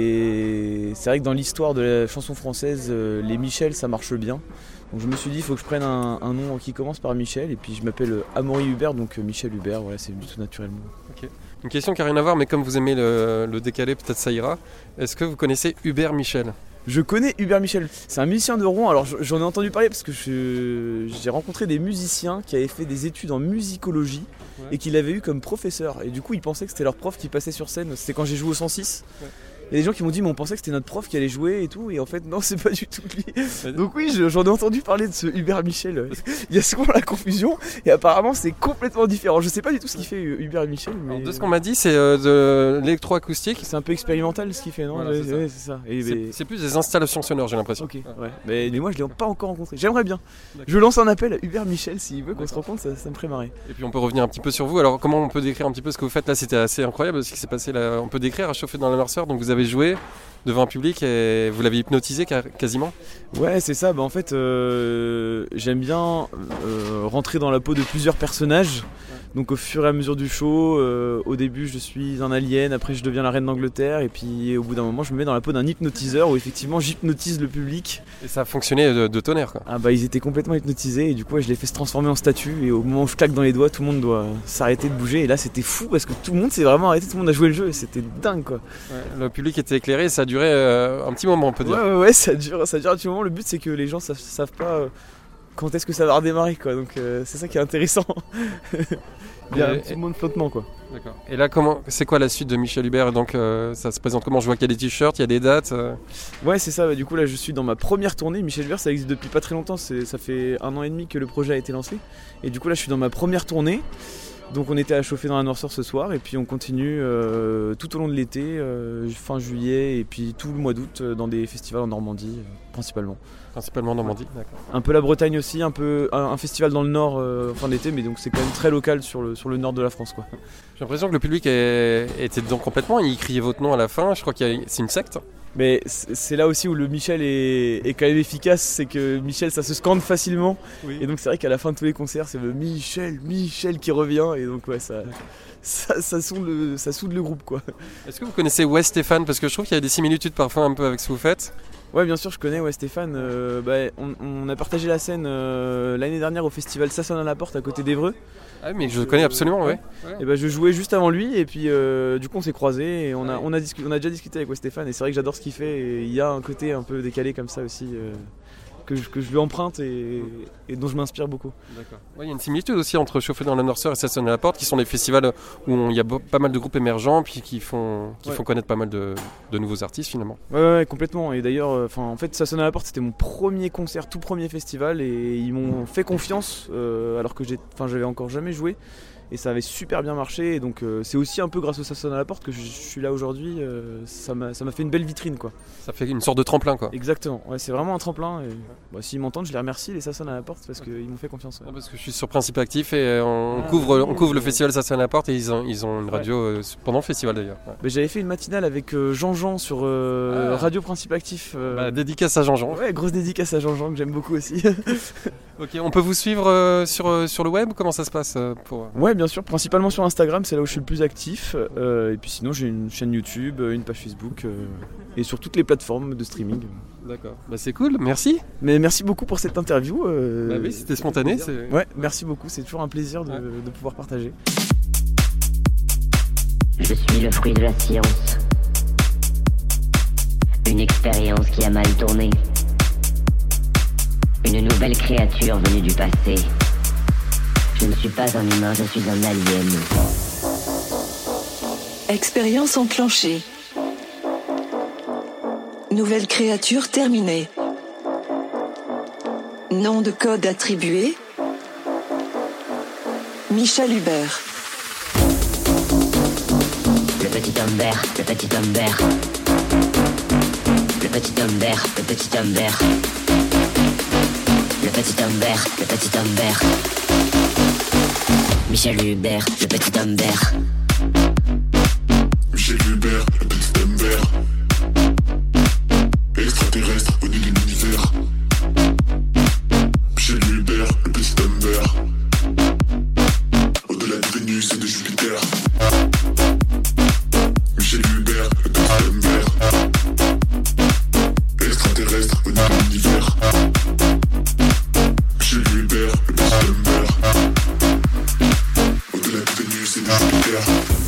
Et c'est vrai que dans l'histoire de la chanson française, les Michel, ça marche bien. Donc je me suis dit, il faut que je prenne un nom qui commence par Michel. Et puis je m'appelle Amaury Hubert, donc Michel Hubert, voilà, c'est venu tout naturellement. Okay. Une question qui n'a rien à voir, mais comme vous aimez le décalé, peut-être ça ira. Est-ce que vous connaissez Hubert Michel? Je connais Hubert Michel. C'est un musicien de Rouen. Alors j'en ai entendu parler parce que j'ai rencontré des musiciens qui avaient fait des études en musicologie et qui l'avaient eu comme professeur. Et du coup, ils pensaient que c'était leur prof qui passait sur scène. C'était quand j'ai joué au 106. Ouais. Il y a des gens qui m'ont dit mais on pensait que c'était notre prof qui allait jouer et tout, et en fait non, c'est pas du tout lui. Donc oui, j'en ai entendu parler de ce Hubert Michel. Il y a souvent la confusion et apparemment c'est complètement différent. Je sais pas du tout ce qu'il fait Hubert Michel. Mais... Alors, de ce qu'on m'a dit, c'est de l'électroacoustique. C'est un peu expérimental ce qu'il fait, non? Voilà, c'est ça. C'est plus des installations sonores, j'ai l'impression. Ok, ouais. Mais moi je l'ai pas encore rencontré. J'aimerais bien. Je lance un appel à Hubert Michel s'il veut qu'on se rencontre, ça me ferait marrer. Et puis on peut revenir un petit peu sur vous. Alors comment on peut décrire un petit peu ce que vous faites là? C'était assez incroyable ce qui s'est passé là. On peut décrire à Chauffer dans la noirceur. Donc vous avez joué devant un public et vous l'avez hypnotisé quasiment? Ouais, c'est ça. Bah, en fait, j'aime bien rentrer dans la peau de plusieurs personnages. Donc au fur et à mesure du show, au début je suis un alien, après je deviens la reine d'Angleterre, et puis au bout d'un moment je me mets dans la peau d'un hypnotiseur où effectivement j'hypnotise le public. Et ça a fonctionné de tonnerre, quoi. Ah bah ils étaient complètement hypnotisés et du coup je les fais se transformer en statue, et au moment où je claque dans les doigts tout le monde doit s'arrêter de bouger, et là c'était fou parce que tout le monde s'est vraiment arrêté, tout le monde a joué le jeu et c'était dingue, quoi. Ouais, le public était éclairé, ça a duré un petit moment, on peut dire. Ouais, ça dure un petit moment. Le but c'est que les gens savent pas quand est-ce que ça va redémarrer, quoi. Donc c'est ça qui est intéressant. Il y a un petit moment de flottement, quoi. D'accord. Et là, c'est quoi la suite de Michel Hubert? Donc ça se présente comment? Je vois qu'il y a des t-shirts, il y a des dates. Ouais, c'est ça. Bah, du coup là je suis dans ma première tournée. Michel Hubert, ça existe depuis pas très longtemps. Ça fait 1 an et demi que le projet a été lancé. Et du coup là je suis dans ma première tournée. Donc on était à chauffer dans la noirceur ce soir et puis on continue tout au long de l'été, fin juillet et puis tout le mois d'août dans des festivals en Normandie principalement. Principalement en Normandie, d'accord. Un peu la Bretagne aussi, un festival dans le nord fin d'été, mais donc c'est quand même très local sur le nord de la France, quoi. J'ai l'impression que le public était dedans complètement, il criait votre nom à la fin, je crois que c'est une secte. Mais c'est là aussi où le Michel est quand même efficace, c'est que Michel ça se scande facilement, oui. Et donc c'est vrai qu'à la fin de tous les concerts c'est le Michel qui revient, et donc ouais ça soude le groupe, quoi. Est-ce que vous connaissez Wes Stéphane, parce que je trouve qu'il y a des similitudes parfois un peu avec ce que vous faites? Ouais, bien sûr, je connais Wes Stéphane. On a partagé la scène l'année dernière au festival Ça sonne à la porte à côté d'Évreux. Ah, mais je connais absolument, ouais. Et je jouais juste avant lui, et puis du coup on s'est croisés et on a déjà discuté avec Wes Stéphane, et c'est vrai que j'adore ce qu'il fait, et il y a un côté un peu décalé comme ça aussi. Que je lui emprunte et dont je m'inspire beaucoup. D'accord. Ouais, il y a une similitude aussi entre Chauffer dans la noirceur et Ça sonne à la porte, qui sont des festivals où il y a pas mal de groupes émergents, puis qui font connaître pas mal de nouveaux artistes finalement. Ouais, complètement. Et d'ailleurs, en fait, Ça sonne à la porte, c'était mon premier concert, tout premier festival, et ils m'ont fait confiance alors que j'avais encore jamais joué. Et ça avait super bien marché, et donc c'est aussi un peu grâce au Ça sonne à la porte que je suis là aujourd'hui. Ça m'a fait une belle vitrine, quoi. Ça fait une sorte de tremplin, quoi. Exactement, ouais, c'est vraiment un tremplin, et s'ils m'entendent, je les remercie, les Ça sonne à la porte, parce qu'ils m'ont fait confiance. Ouais. Ouais, parce que je suis sur Principe Actif et on couvre le festival Ça sonne à la porte, et ils ont une radio pendant le festival d'ailleurs. Ouais. Mais j'avais fait une matinale avec Jean-Jean sur Radio Principe Actif. Dédicace à Jean-Jean. Ouais, grosse dédicace à Jean-Jean que j'aime beaucoup aussi. Ok, on peut vous suivre sur le web, comment ça se passe Ouais, bien sûr, principalement sur Instagram, c'est là où je suis le plus actif. Et puis sinon, j'ai une chaîne YouTube, une page Facebook et sur toutes les plateformes de streaming. D'accord, c'est cool, merci. Mais merci beaucoup pour cette interview. Oui, c'était spontané. Ouais, merci beaucoup, c'est toujours un plaisir de pouvoir partager. Je suis le fruit de la science. Une expérience qui a mal tourné. Une nouvelle créature venue du passé. Je ne suis pas un humain, je suis un alien. Expérience enclenchée. Nouvelle créature terminée. Nom de code attribué. Michel Hubert. Le petit homme vert, le petit homme vert. Le petit homme vert, le petit homme vert. Le petit homme vert, le petit homme vert. Michel Hubert, le petit homme vert. Michel Hubert, le petit homme vert. Extraterrestre venu de l'univers. Michel Hubert, le petit homme vert. Au-delà de Vénus et de Jupiter. Michel Hubert, le petit homme vert. Extraterrestre venu de l'univers. Michel Hubert, le petit homme vert. Au-delà de Vénus et de Jupiter.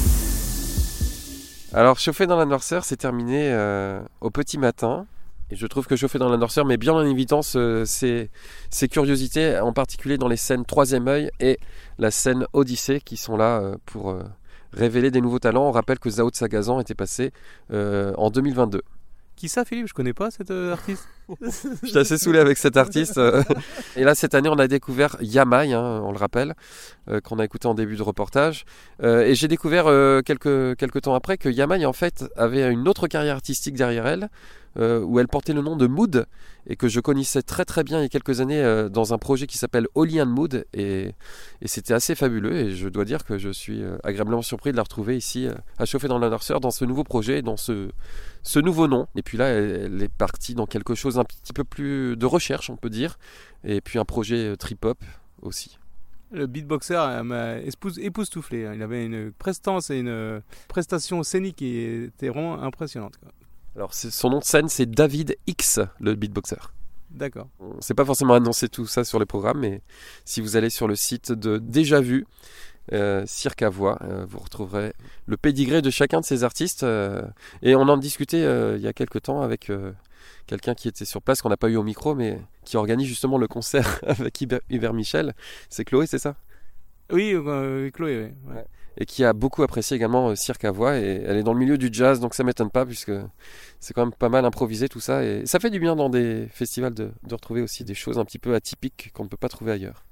Alors, Chauffer dans la noirceur, c'est terminé au petit matin. Et je trouve que Chauffer dans la noirceur met bien en évidence ces curiosités, en particulier dans les scènes Troisième œil et la scène Odyssée, qui sont là pour révéler des nouveaux talents. On rappelle que Zao de Sagazan était passé en 2022. Qui ça, Philippe? Je connais pas cet artiste. Je suis assez saoulé avec cet artiste. Et là, cette année, on a découvert Yamaï, on le rappelle, qu'on a écouté en début de reportage. Et j'ai découvert quelques temps après que Yamaï, en fait, avait une autre carrière artistique derrière elle, où elle portait le nom de Mood, et que je connaissais très très bien il y a quelques années dans un projet qui s'appelle Holy and Mood, et c'était assez fabuleux, et je dois dire que je suis agréablement surpris de la retrouver ici à Chauffer dans la noirceur, dans ce nouveau projet, dans ce nouveau nom. Et puis là, elle est partie dans quelque chose un petit peu plus de recherche, on peut dire, et puis un projet trip-hop aussi. Le beatboxer m'a époustouflé. Il avait une prestance et une prestation scénique qui était vraiment impressionnante, quoi. Alors, son nom de scène, c'est David X, le beatboxer. D'accord. On ne sait pas forcément annoncer tout ça sur les programmes, mais si vous allez sur le site de Déjà Vu, Cirque à Voix, vous retrouverez le pédigré de chacun de ces artistes. Et on en discutait il y a quelques temps avec quelqu'un qui était sur place, qu'on n'a pas eu au micro, mais qui organise justement le concert avec Hubert Michel. C'est Chloé, c'est ça? Oui, Chloé, oui. Ouais. Et qui a beaucoup apprécié également Cirque à Voix, et elle est dans le milieu du jazz, donc ça m'étonne pas, puisque c'est quand même pas mal improvisé tout ça, et ça fait du bien dans des festivals de retrouver aussi des choses un petit peu atypiques qu'on ne peut pas trouver ailleurs.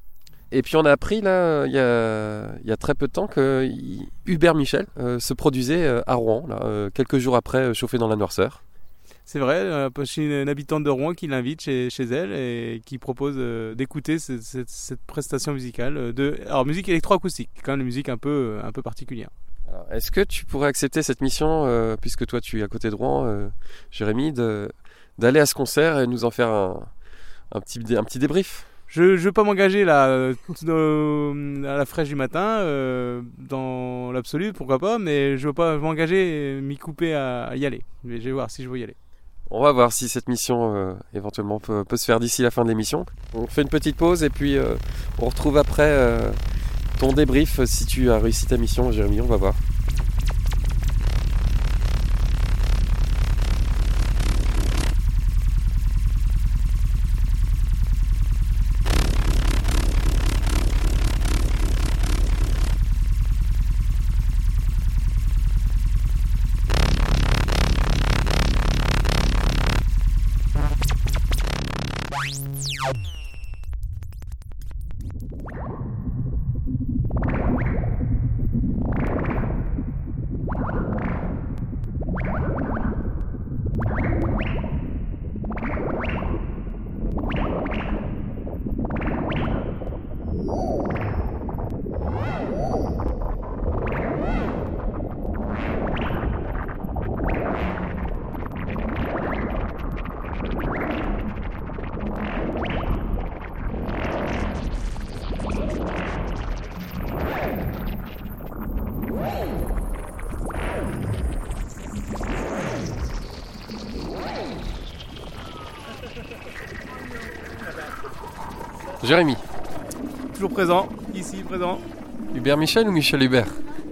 Et puis on a appris là, il y a très peu de temps que Hubert Michel se produisait à Rouen, là, quelques jours après Chauffer dans la noirceur. C'est vrai, j'ai une habitante de Rouen qui l'invite chez elle et qui propose d'écouter cette prestation musicale alors musique électroacoustique, quand même une musique un peu particulière. Alors, est-ce que tu pourrais accepter cette mission, puisque toi tu es à côté de Rouen, Jérémy, d'aller à ce concert et nous en faire un petit débrief? Je ne veux pas m'engager là à la fraîche du matin, dans l'absolu, pourquoi pas, mais je ne veux pas m'engager et m'y couper à y aller. Mais je vais voir si je veux y aller. On va voir si cette mission éventuellement peut se faire d'ici la fin de l'émission. On fait une petite pause et puis on retrouve après ton débrief si tu as réussi ta mission, Jérémy, on va voir. Jérémy. Toujours présent, ici présent. Hubert Michel ou Michel Hubert?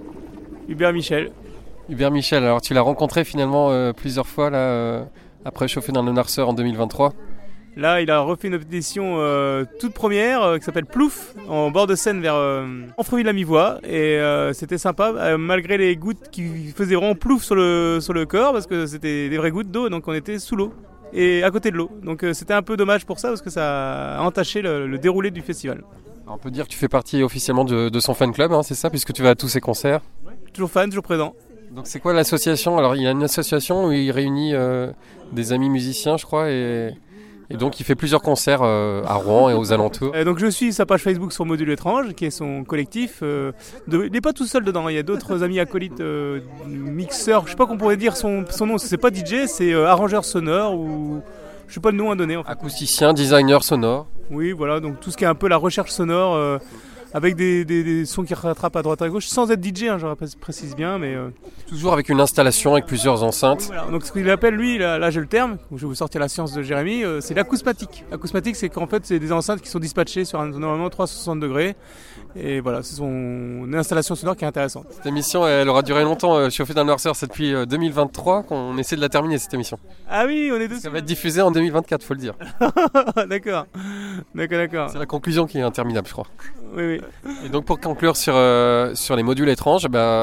Hubert Michel. Hubert Michel, alors tu l'as rencontré finalement plusieurs fois là, après Chauffer dans le noirceur en 2023. Là, il a refait une édition toute première qui s'appelle Plouf, en bord de Seine vers Amfreville-la-Mivoie. Et c'était sympa, malgré les gouttes qui faisaient vraiment plouf sur le corps, parce que c'était des vraies gouttes d'eau, donc on était sous l'eau et à côté de l'eau. Donc c'était un peu dommage pour ça, parce que ça a entaché le déroulé du festival. Alors, on peut dire que tu fais partie officiellement de son fan club, hein, c'est ça, puisque tu vas à tous ses concerts. Toujours fan, toujours présent. Donc c'est quoi l'association? Alors il y a une association où il réunit des amis musiciens, je crois, et donc il fait plusieurs concerts à Rouen et aux alentours. Donc je suis sa page Facebook sur Module Étrange, qui est son collectif. Il n'est pas tout seul dedans, il y a d'autres amis acolytes, mixeurs, je sais pas qu'on pourrait dire son nom, c'est pas DJ, c'est arrangeur sonore ou je sais pas le nom à donner. En fait. Acousticien, designer sonore. Oui, voilà, donc tout ce qui est un peu la recherche sonore. Avec des sons qui rattrapent à droite à gauche, sans être DJ, hein, je précise bien, mais... Toujours avec une installation, avec plusieurs enceintes. Voilà. Donc ce qu'il appelle, lui, là j'ai le terme, je vais vous sortir la science de Jérémy, c'est l'acousmatique. L'acousmatique, c'est qu'en fait, c'est des enceintes qui sont dispatchées sur normalement 360 degrés. Et voilà, c'est une installation sonore qui est intéressante. Cette émission, elle aura duré longtemps. Chauffé dans le noirceur, c'est depuis 2023 qu'on essaie de la terminer, cette émission. Ah oui, on est dessus. Ça va être diffusé en 2024, faut le dire. D'accord. C'est la conclusion qui est interminable, je crois. Oui. Et donc pour conclure sur les modules étranges,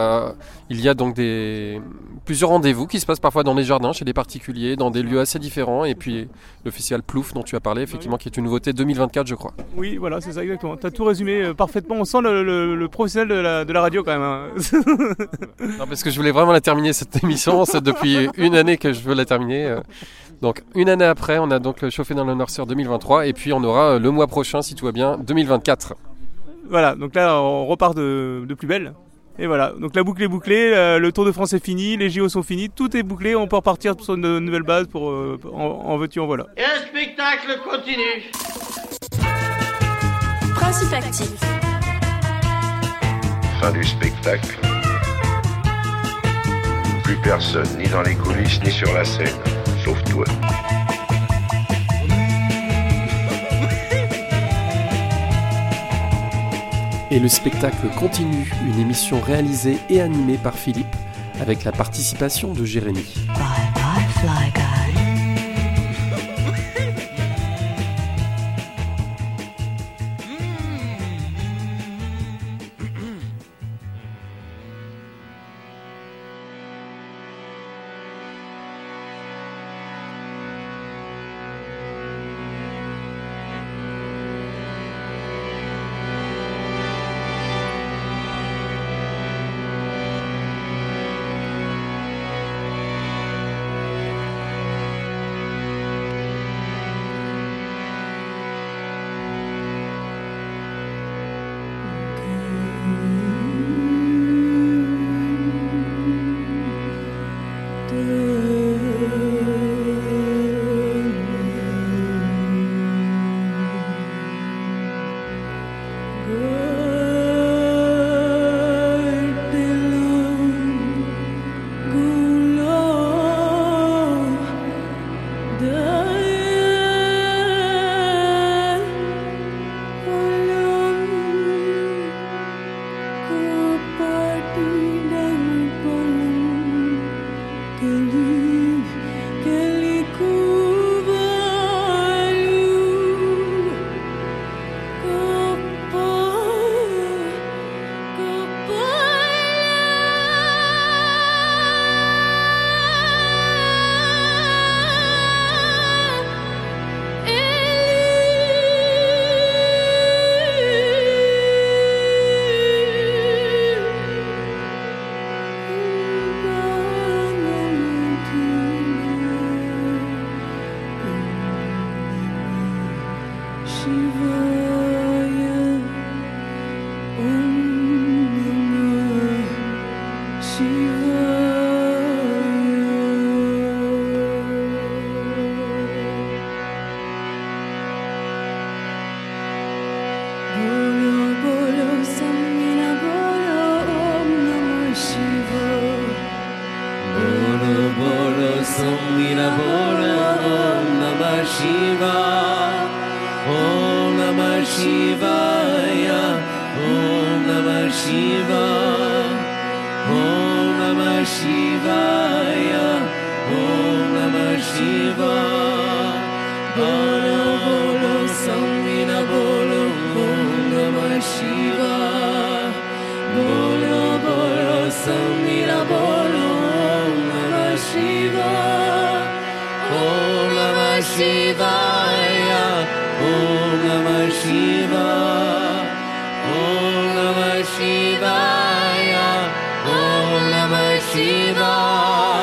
il y a donc plusieurs rendez-vous qui se passent parfois dans les jardins, chez des particuliers, dans des lieux assez différents. Et puis le festival Plouf dont tu as parlé, effectivement, qui est une nouveauté 2024, je crois. Oui, voilà, c'est ça exactement. Tu as tout résumé parfaitement. On sent le professionnel de la radio quand même. Hein. Non, parce que je voulais vraiment la terminer, cette émission. C'est depuis une année que je veux la terminer. Donc une année après, on a donc le Chauffé dans le noirceur 2023. Et puis on aura le mois prochain, si tout va bien, 2024. Voilà, donc là on repart de plus belle. Et voilà, donc la boucle est bouclée, le Tour de France est fini, les JO sont finis, tout est bouclé, on peut repartir sur une nouvelle base pour en veux-tu, en voilà. Et le spectacle continue. Principe actif. Fin du spectacle. Plus personne, ni dans les coulisses, ni sur la scène, sauf toi. Et le spectacle continue, une émission réalisée et animée par Philippe, avec la participation de Jérémy. Bye bye, Fly Guy. Shivaya, Om Namah Shivaya, Bolo Bolo Samvina Bolo, Om Namah Shivaya, Bolo Bolo Samvina Bolo, Om Namah Shivaya, Om Namah Shivaya, Om Namah Shivaya, Om Namah Shivaya, Om Namah Shivaya.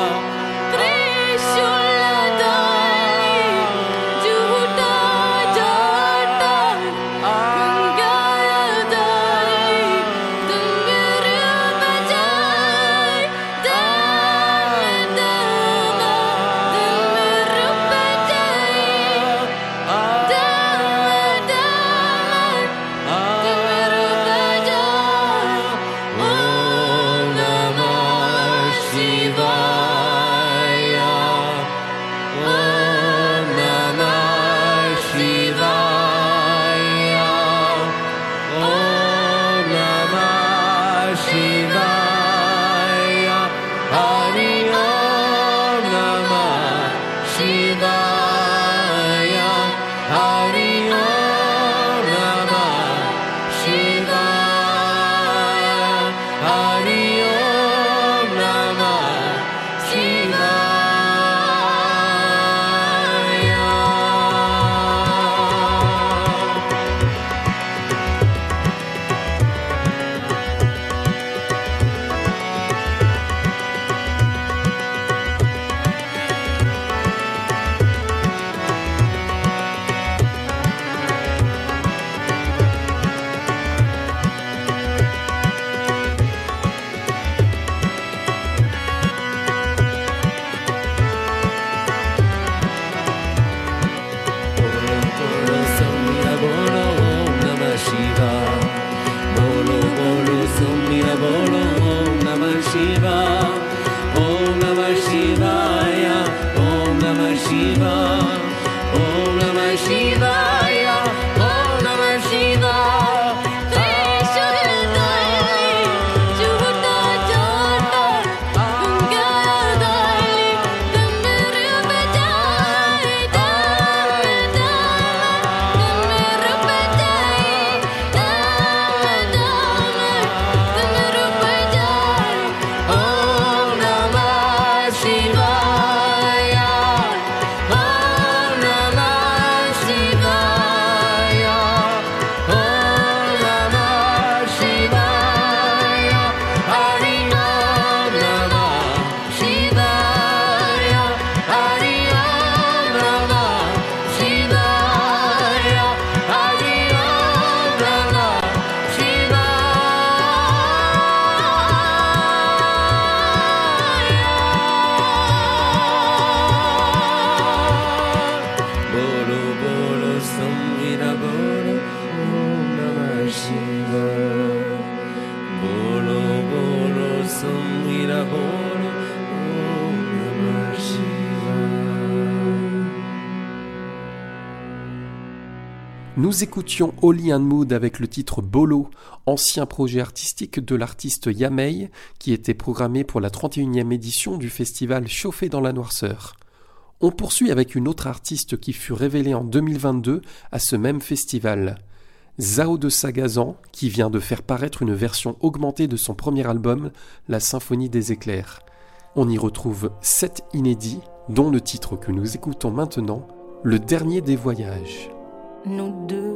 Nous écoutions Holly and Mood avec le titre Bolo, ancien projet artistique de l'artiste Yamei qui était programmé pour la 31e édition du festival Chauffé dans la Noirceur. On poursuit avec une autre artiste qui fut révélée en 2022 à ce même festival. Zao de Sagazan, qui vient de faire paraître une version augmentée de son premier album, La Symphonie des Éclairs. On y retrouve 7 inédits, dont le titre que nous écoutons maintenant, Le Dernier des Voyages. Nous deux,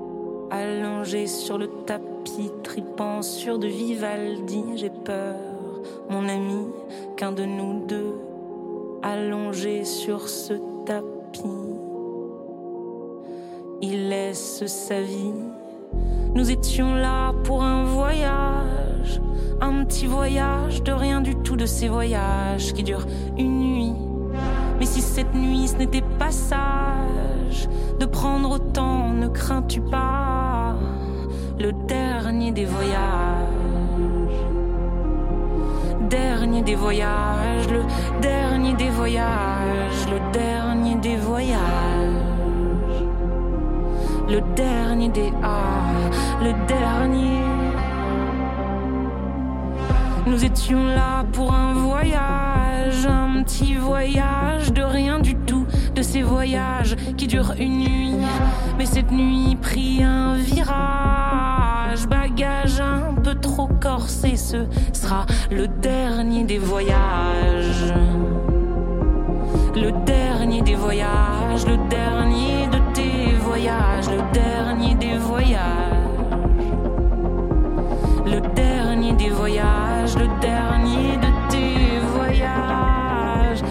allongés sur le tapis, tripant sur de Vivaldi, j'ai peur, mon ami, qu'un de nous deux, allongé sur ce tapis, il laisse sa vie. Nous étions là pour un voyage, un petit voyage de rien du tout, de ces voyages qui durent une nuit. Mais si cette nuit ce n'était pas sage de prendre autant, ne crains-tu pas le dernier des voyages? Dernier des voyages, le dernier des voyages, le dernier des voyages, le dernier des le dernier. Nous étions là pour un voyage, un petit voyage de rien du tout, de ces voyages qui durent une nuit. Mais cette nuit prit un virage, bagage un peu trop corsé, ce sera le dernier des voyages. Le dernier des voyages, le dernier de tes voyages, le dernier des voyages. Le dernier des voyages, le dernier de tes voyages.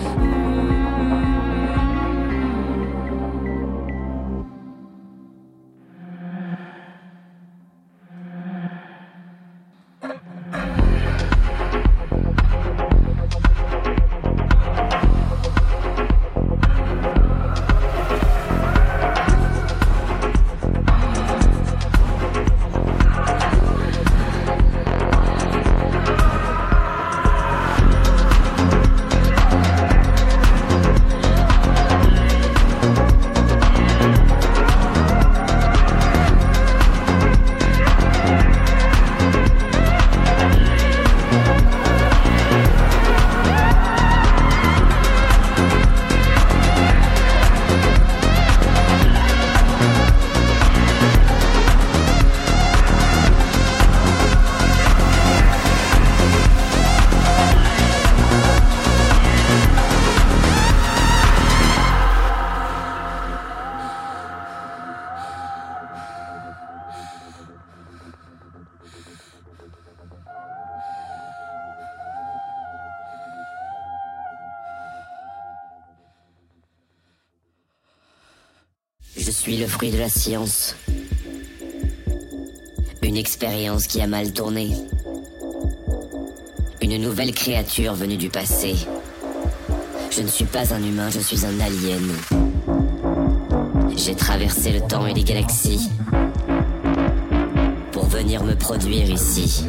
Je suis le fruit de la science. Une expérience qui a mal tourné. Une nouvelle créature venue du passé. Je ne suis pas un humain, je suis un alien. J'ai traversé le temps et les galaxies pour venir me produire ici.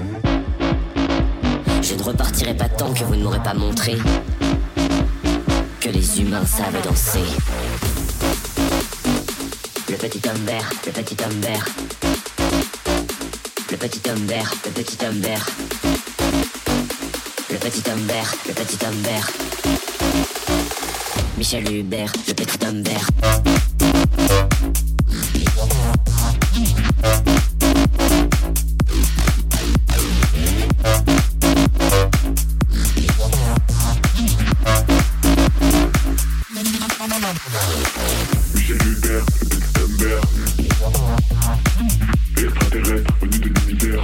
Je ne repartirai pas tant que vous ne m'aurez pas montré que les humains savent danser. Le petit homme vert, le petit homme vert. Le petit homme vert, le petit homme vert. Le petit homme vert, le petit homme vert. Michel Hubert, le petit homme vert. Michel Hubert, le petit homme vert. Extraterrestre venu de l'univers.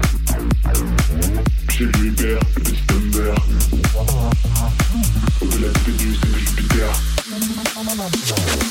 Michel Hubert, le petit homme vert. Au-delà de Vénus et de Jupiter.